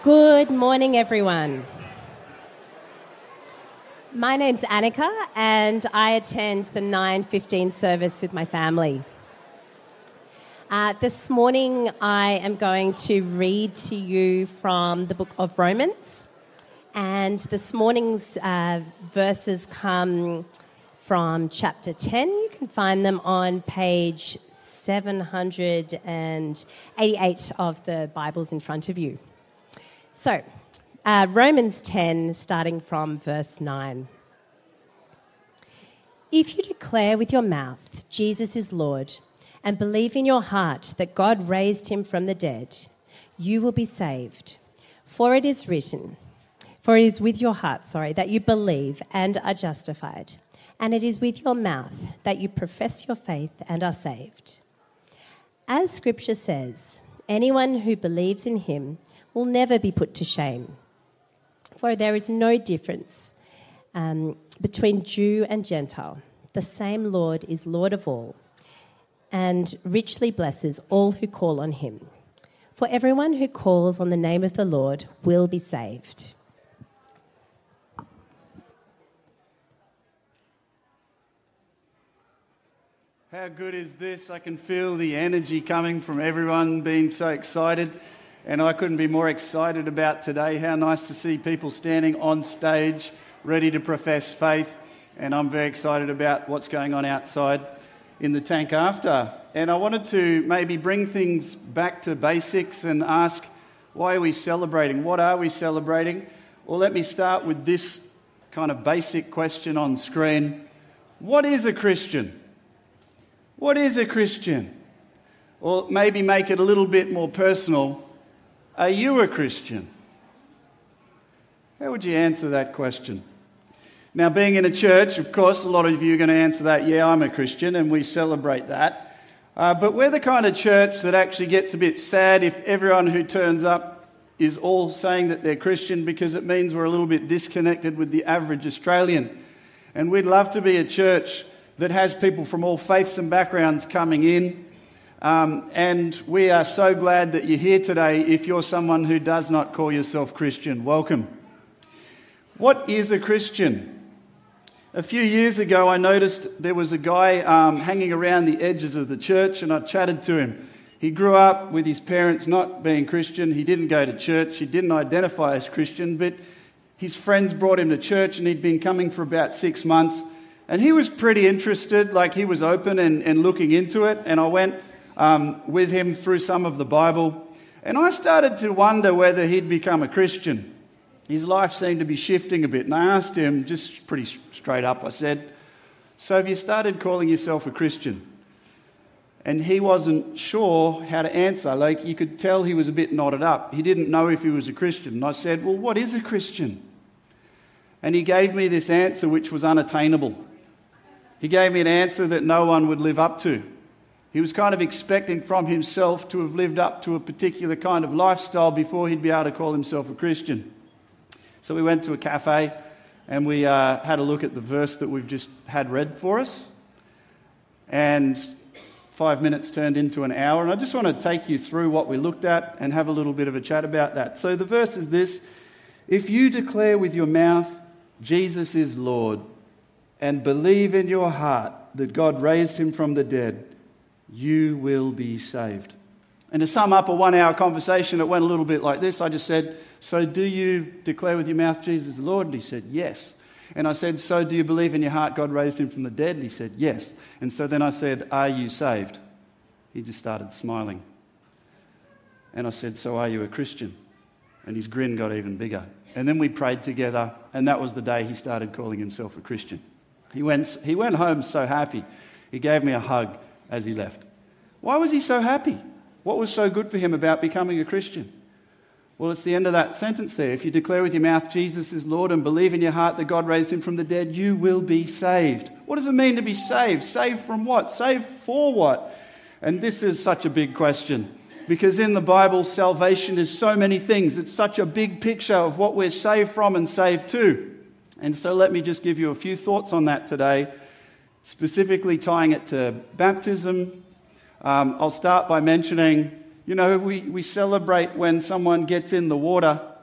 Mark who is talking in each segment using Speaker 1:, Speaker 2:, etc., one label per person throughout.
Speaker 1: Good morning, everyone. My name's Annika, and I attend the 9:15 service with my family. This morning, I am going to read to you from the book of Romans, and this morning's verses come from chapter 10. You can find them on page 788 of the Bibles in front of you. So, Romans 10, starting from verse 9. If you declare with your mouth Jesus is Lord and believe in your heart that God raised him from the dead, you will be saved. For it is with your heart, that you believe and are justified, and it is with your mouth that you profess your faith and are saved. As Scripture says, anyone who believes in him will never be put to shame. For there is no difference between Jew and Gentile. The same Lord is Lord of all, and richly blesses all who call on him. For everyone who calls on the name of the Lord will be saved.
Speaker 2: How good is this? I can feel the energy coming from everyone being so excited. And I couldn't be more excited about today. How nice to see people standing on stage ready to profess faith. And I'm very excited about what's going on outside in the tank after. And I wanted to maybe bring things back to basics and ask, why are we celebrating? What are we celebrating? Well, let me start with this kind of basic question on screen. What is a Christian? What is a Christian? Or maybe make it a little bit more personal. Are you a Christian? How would you answer that question? Now, being in a church, of course, a lot of you are going to answer that, yeah, I'm a Christian, and we celebrate that. But we're the kind of church that actually gets a bit sad if everyone who turns up is all saying that they're Christian, because it means we're a little bit disconnected with the average Australian. And we'd love to be a church that has people from all faiths and backgrounds coming in. And we are so glad that you're here today. If you're someone who does not call yourself Christian, welcome. What is a Christian? A few years ago, I noticed there was a guy hanging around the edges of the church, and I chatted to him. He grew up with his parents not being Christian. He didn't go to church. He didn't identify as Christian, but his friends brought him to church, and he'd been coming for about 6 months. And he was pretty interested, like he was open and looking into it. And I went with him through some of the Bible, and I started to wonder whether he'd become a Christian. His life seemed to be shifting a bit, and I asked him just pretty straight up, I said, so have you started calling yourself a Christian? And he wasn't sure how to answer. Like, you could tell he was a bit knotted up. He didn't know if he was a Christian. And I said, well, what is a Christian? And he gave me this answer which was unattainable. He gave me an answer that no one would live up to. He was kind of expecting from himself to have lived up to a particular kind of lifestyle before he'd be able to call himself a Christian. So we went to a cafe and we had a look at the verse that we've just had read for us. And 5 minutes turned into an hour. And I just want to take you through what we looked at and have a little bit of a chat about that. So the verse is this: if you declare with your mouth Jesus is Lord and believe in your heart that God raised him from the dead, you will be saved. And to sum up a 1 hour conversation, it went a little bit like this. I just said, so do you declare with your mouth Jesus is Lord? And he said, yes. And I said, so do you believe in your heart God raised him from the dead? And he said, yes. And so then I said, are you saved? He just started smiling. And I said, so are you a Christian? And his grin got even bigger. And then we prayed together, and that was the day he started calling himself a Christian. He went home so happy. He gave me a hug as he left. Why was he so happy? What was so good for him about becoming a Christian? Well, it's the end of that sentence there. If you declare with your mouth Jesus is Lord and believe in your heart that God raised him from the dead, you will be saved. What does it mean to be saved? Saved from what? Saved for what? And this is such a big question, because in the Bible, salvation is so many things. It's such a big picture of what we're saved from and saved to. And so let me just give you a few thoughts on that today, specifically tying it to baptism. I'll start by mentioning, we celebrate when someone gets in the water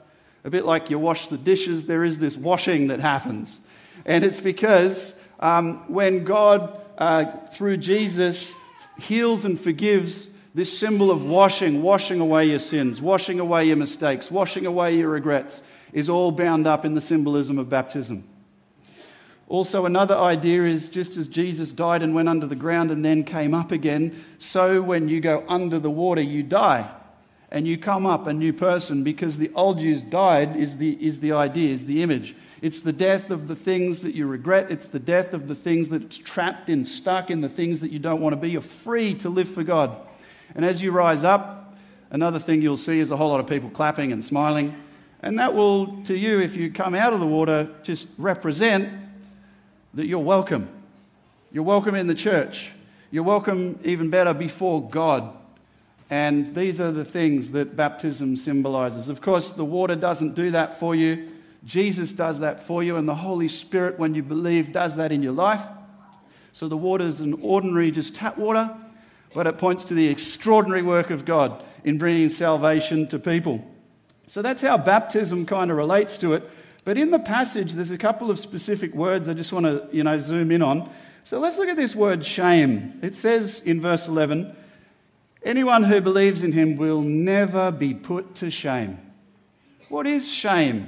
Speaker 2: A bit like you wash the dishes, there is this washing that happens. And it's because when God, through Jesus, heals and forgives, this symbol of washing away your sins, washing away your mistakes, washing away your regrets, is all bound up in the symbolism of baptism. Also, another idea is just as Jesus died and went under the ground and then came up again, so when you go under the water, you die. And you come up a new person, because the old you's died is the idea, is the image. It's the death of the things that you regret. It's the death of the things that's trapped in, stuck in, the things that you don't want to be. You're free to live for God. And as you rise up, another thing you'll see is a whole lot of people clapping and smiling. And that will, to you, if you come out of the water, just represent that you're welcome. You're welcome in the church. You're welcome, even better, before God. And these are the things that baptism symbolizes. Of course, the water doesn't do that for you. Jesus does that for you, and the Holy Spirit, when you believe, does that in your life. So the water is an ordinary, just tap water, but it points to the extraordinary work of God in bringing salvation to people. So that's how baptism kind of relates to it. But in the passage, there's a couple of specific words I just want to, zoom in on. So let's look at this word shame. It says in verse 11, anyone who believes in him will never be put to shame. What is shame?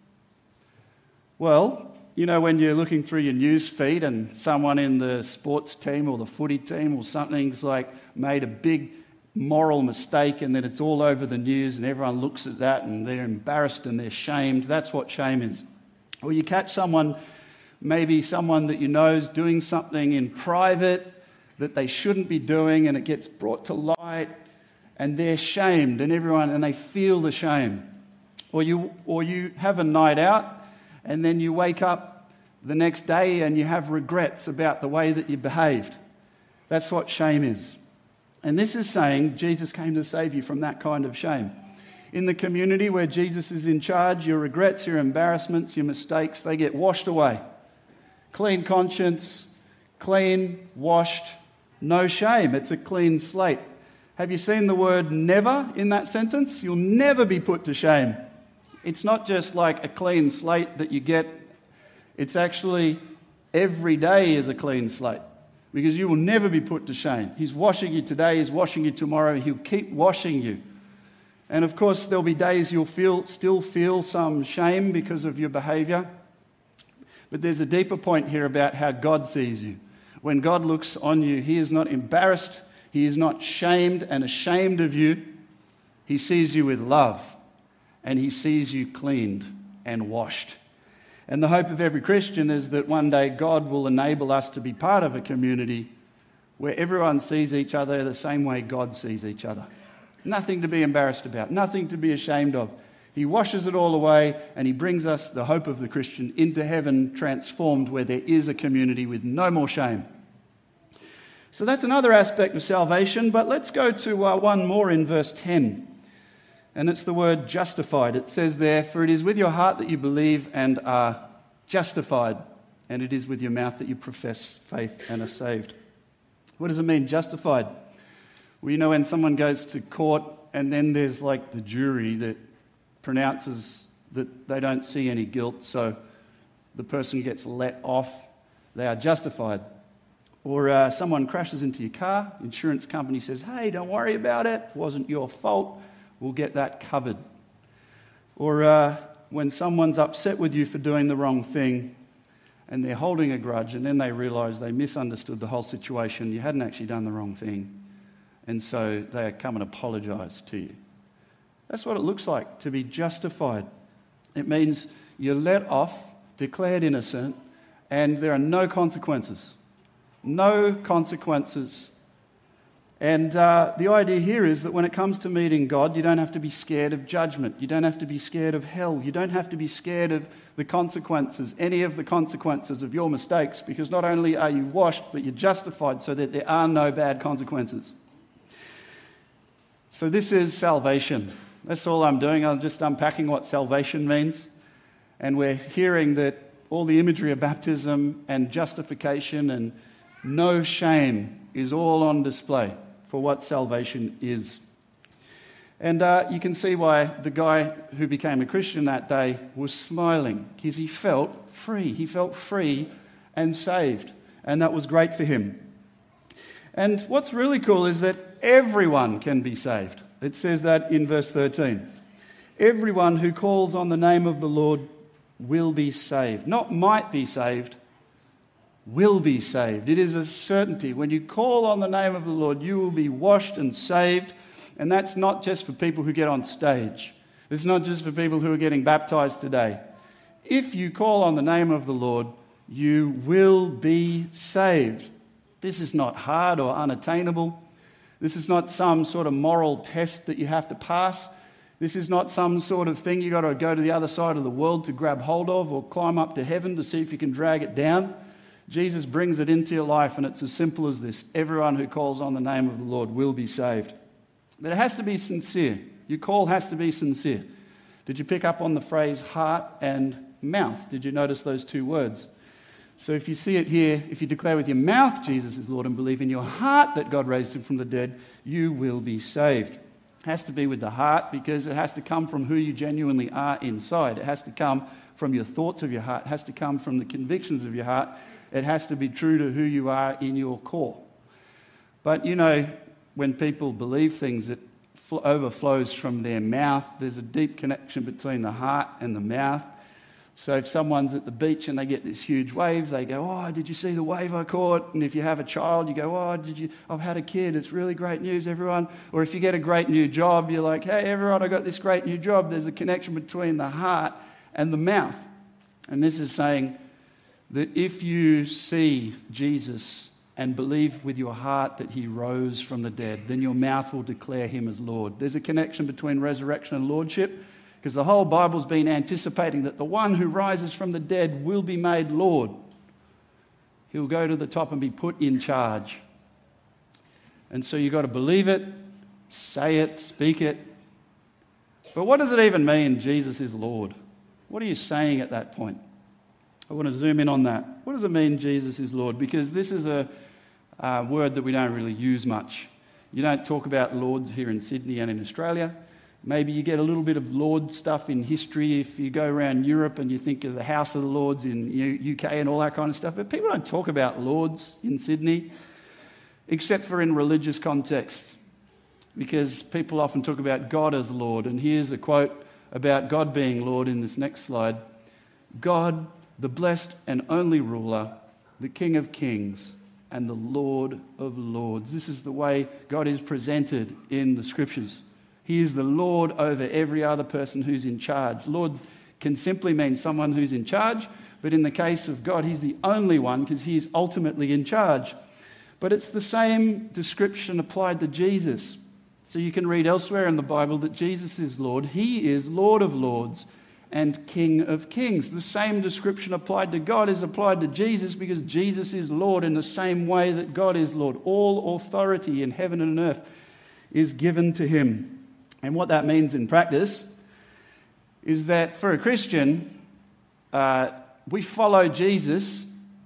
Speaker 2: Well, when you're looking through your news feed and someone in the sports team or the footy team or something's like made a big moral mistake, and then it's all over the news and everyone looks at that and they're embarrassed and they're shamed. That's what shame is. Or you catch someone, maybe someone that you know is doing something in private that they shouldn't be doing, and it gets brought to light and they're shamed, and they feel the shame. Or you have a night out and then you wake up the next day and you have regrets about the way that you behaved. That's what shame is. And this is saying Jesus came to save you from that kind of shame. In the community where Jesus is in charge, your regrets, your embarrassments, your mistakes, they get washed away. Clean conscience, clean, washed, no shame. It's a clean slate. Have you seen the word never in that sentence? You'll never be put to shame. It's not just like a clean slate that you get. It's actually every day is a clean slate, because you will never be put to shame. He's washing you today, he's washing you tomorrow, he'll keep washing you. And of course, there'll be days you'll still feel some shame because of your behavior. But there's a deeper point here about how God sees you. When God looks on you, he is not embarrassed, he is not shamed and ashamed of you. He sees you with love, and he sees you cleaned and washed. And the hope of every Christian is that one day God will enable us to be part of a community where everyone sees each other the same way God sees each other. Nothing to be embarrassed about, nothing to be ashamed of. He washes it all away, and he brings us, the hope of the Christian, into heaven transformed, where there is a community with no more shame. So that's another aspect of salvation, but let's go to one more in verse 10. And it's the word justified. It says there, for it is with your heart that you believe and are justified, and it is with your mouth that you profess faith and are saved. What does it mean, justified? Well, when someone goes to court and then there's like the jury that pronounces that they don't see any guilt, so the person gets let off, they are justified. Or someone crashes into your car, insurance company says, hey, don't worry about it, it wasn't your fault. We'll get that covered. Or when someone's upset with you for doing the wrong thing and they're holding a grudge, and then they realise they misunderstood the whole situation, you hadn't actually done the wrong thing, and so they come and apologise to you. That's what it looks like to be justified. It means you're let off, declared innocent, and there are no consequences. No consequences. And the idea here is that when it comes to meeting God, you don't have to be scared of judgment. You don't have to be scared of hell. You don't have to be scared of the consequences, any of the consequences of your mistakes, because not only are you washed, but you're justified so that there are no bad consequences. So this is salvation. That's all I'm doing. I'm just unpacking what salvation means. And we're hearing that all the imagery of baptism and justification and no shame is all on display for what salvation is. And you can see why the guy who became a Christian that day was smiling, because he felt free. He felt free and saved, and that was great for him. And what's really cool is that everyone can be saved. It says that in verse 13. Everyone who calls on the name of the Lord will be saved. Not might be saved, will be saved. It is a certainty. When you call on the name of the Lord, you will be washed and saved. And that's not just for people who get on stage. It's not just for people who are getting baptized today. If you call on the name of the Lord, you will be saved. This is not hard or unattainable. This is not some sort of moral test that you have to pass. This is not some sort of thing you've got to go to the other side of the world to grab hold of or climb up to heaven to see if you can drag it down. Jesus brings it into your life, and it's as simple as this. Everyone who calls on the name of the Lord will be saved. But it has to be sincere. Your call has to be sincere. Did you pick up on the phrase heart and mouth? Did you notice those two words? So if you see it here, if you declare with your mouth Jesus is Lord and believe in your heart that God raised him from the dead, you will be saved. It has to be with the heart because it has to come from who you genuinely are inside. It has to come from your thoughts of your heart. It has to come from the convictions of your heart. It has to be true to who you are in your core. But you know, when people believe things, it overflows from their mouth. There's a deep connection between the heart and the mouth. So if someone's at the beach and they get this huge wave, they go, oh, did you see the wave I caught? And if you have a child, you go, oh, I've had a kid. It's really great news, everyone. Or if you get a great new job, you're like, hey, everyone, I got this great new job. There's a connection between the heart and the mouth. And this is saying that if you see Jesus and believe with your heart that he rose from the dead, then your mouth will declare him as Lord. There's a connection between resurrection and lordship, because the whole Bible's been anticipating that the one who rises from the dead will be made Lord. He'll go to the top and be put in charge. And so you've got to believe it, say it, speak it. But what does it even mean, Jesus is Lord? What are you saying at that point? I want to zoom in on that. What does it mean, Jesus is Lord? Because this is a word that we don't really use much. You don't talk about lords here in Sydney and in Australia. Maybe you get a little bit of Lord stuff in history if you go around Europe and you think of the House of the Lords in UK and all that kind of stuff. But people don't talk about lords in Sydney, except for in religious contexts, because people often talk about God as Lord. And here's a quote about God being Lord in this next slide. God, the blessed and only ruler, the King of kings and the Lord of lords. This is the way God is presented in the scriptures. He is the Lord over every other person who's in charge. Lord can simply mean someone who's in charge, but in the case of God, he's the only one because he is ultimately in charge. But it's the same description applied to Jesus. So you can read elsewhere in the Bible that Jesus is Lord. He is Lord of lords and King of kings. The same description applied to God is applied to Jesus because Jesus is Lord in the same way that God is Lord. All authority in heaven and earth is given to him. And what that means in practice is that for a Christian, we follow Jesus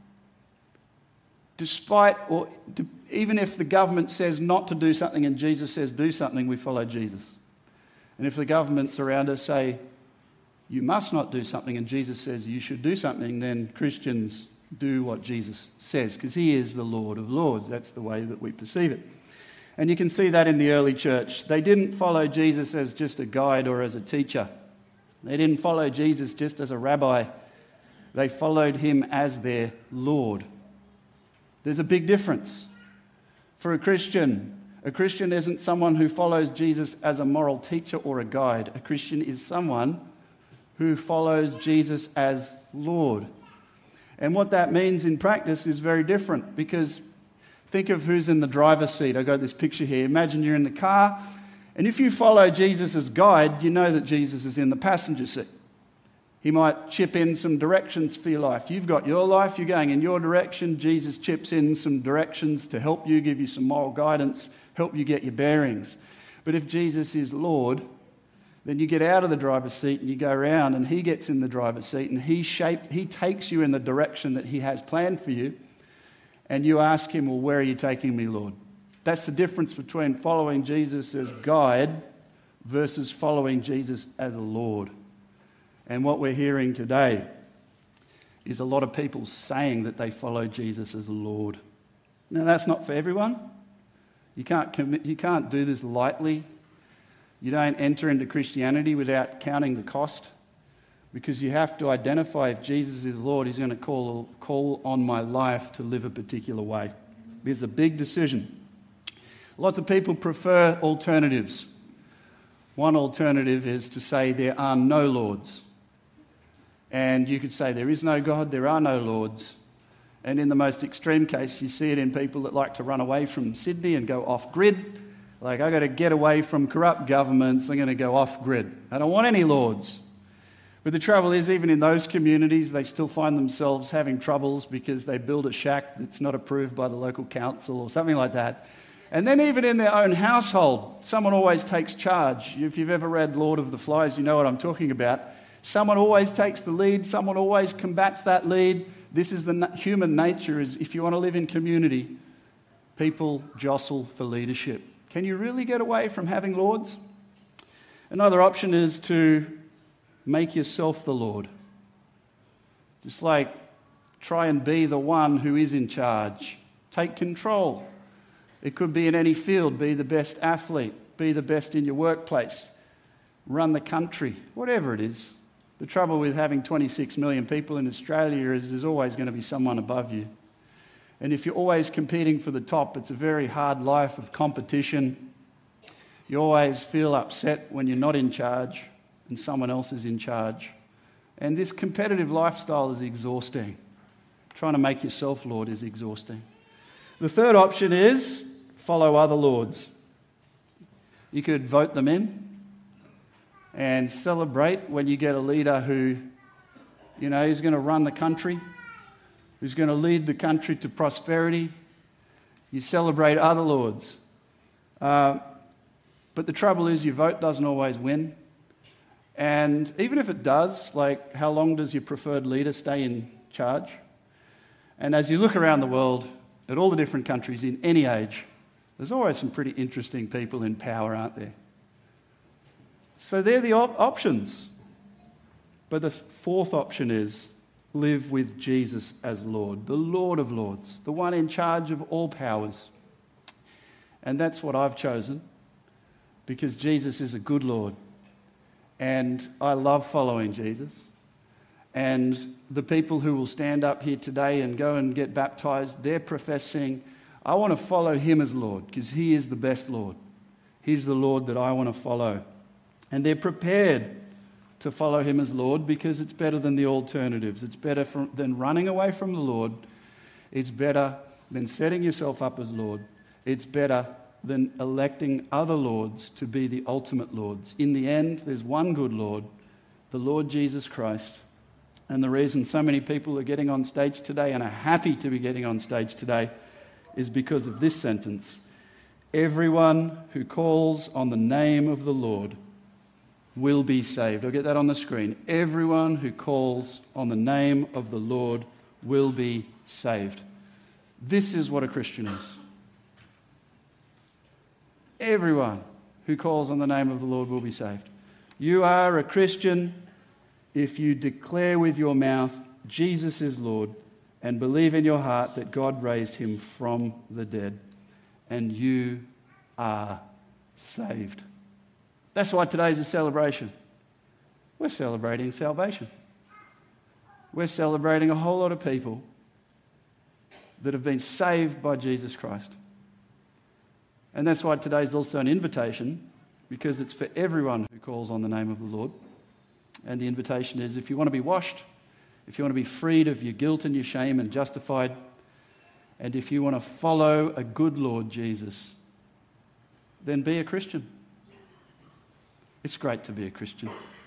Speaker 2: despite, or even if the government says not to do something and Jesus says do something, we follow Jesus. And if the governments around us say you must not do something and Jesus says you should do something, then Christians do what Jesus says because he is the Lord of lords. That's the way that we perceive it. And you can see that in the early church. They didn't follow Jesus as just a guide or as a teacher. They didn't follow Jesus just as a rabbi. They followed him as their Lord. There's a big difference. For a Christian isn't someone who follows Jesus as a moral teacher or a guide. A Christian is someone who follows Jesus as Lord. And what that means in practice is very different because think of who's in the driver's seat. I've got this picture here. Imagine you're in the car, and if you follow Jesus as guide, you know that Jesus is in the passenger seat. He might chip in some directions for your life. You've got your life, you're going in your direction. Jesus chips in some directions to help you, give you some moral guidance, help you get your bearings. But if Jesus is Lord, then you get out of the driver's seat and you go around, and he gets in the driver's seat, and he takes you in the direction that he has planned for you. And you ask him, well, where are you taking me, Lord? That's the difference between following Jesus as guide versus following Jesus as a Lord. And what we're hearing today is a lot of people saying that they follow Jesus as a Lord. Now, that's not for everyone. You can't do this lightly. You don't enter into Christianity without counting the cost, because you have to identify if Jesus is Lord, he's going to call on my life to live a particular way. It's a big decision. Lots of people prefer alternatives. One alternative is to say there are no lords. And you could say there is no God, there are no lords. And in the most extreme case, you see it in people that like to run away from Sydney and go off-grid. Like, I've got to get away from corrupt governments, I'm going to go off-grid. I don't want any lords. But the trouble is, even in those communities, they still find themselves having troubles because they build a shack that's not approved by the local council or something like that. And then even in their own household, someone always takes charge. If you've ever read Lord of the Flies, you know what I'm talking about. Someone always takes the lead, someone always combats that lead. This is the human nature, is if you want to live in community, people jostle for leadership. Can you really get away from having lords? Another option is to make yourself the Lord. Just like try and be the one who is in charge. Take control. It could be in any field. Be the best athlete. Be the best in your workplace. Run the country. Whatever it is. The trouble with having 26 million people in Australia is there's always going to be someone above you. And if you're always competing for the top, it's a very hard life of competition. You always feel upset when you're not in charge and someone else is in charge. And this competitive lifestyle is exhausting. Trying to make yourself Lord is exhausting. The third option is follow other lords. You could vote them in and celebrate when you get a leader who, is going to run the country, who's going to lead the country to prosperity. You celebrate other lords. But the trouble is your vote doesn't always win. And even if it does, like, how long does your preferred leader stay in charge? And as you look around the world at all the different countries in any age, there's always some pretty interesting people in power, aren't there? So they're the options. But the fourth option is live with Jesus as Lord, the Lord of Lords, the one in charge of all powers. And that's what I've chosen, because Jesus is a good Lord. And I love following Jesus. And the people who will stand up here today and go and get baptized, they're professing, I want to follow him as Lord, because he is the best Lord. He's the Lord that I want to follow. And they're prepared to follow him as Lord because it's better than the alternatives. It's better than running away from the Lord. It's better than setting yourself up as Lord. It's better than electing other lords to be the ultimate lords. In the end, there's one good Lord, the Lord Jesus Christ. And the reason so many people are getting on stage today and are happy to be getting on stage today is because of this sentence. Everyone who calls on the name of the Lord will be saved. I'll get that on the screen. Everyone who calls on the name of the Lord will be saved. This is what a Christian is. Everyone who calls on the name of the Lord will be saved. You are a Christian if you declare with your mouth, Jesus is Lord, and believe in your heart that God raised him from the dead, and you are saved. That's why today's a celebration. We're celebrating salvation. We're celebrating a whole lot of people that have been saved by Jesus Christ. And that's why today's also an invitation, because it's for everyone who calls on the name of the Lord. And the invitation is, if you want to be washed, if you want to be freed of your guilt and your shame and justified, and if you want to follow a good Lord Jesus, then be a Christian. It's great to be a Christian.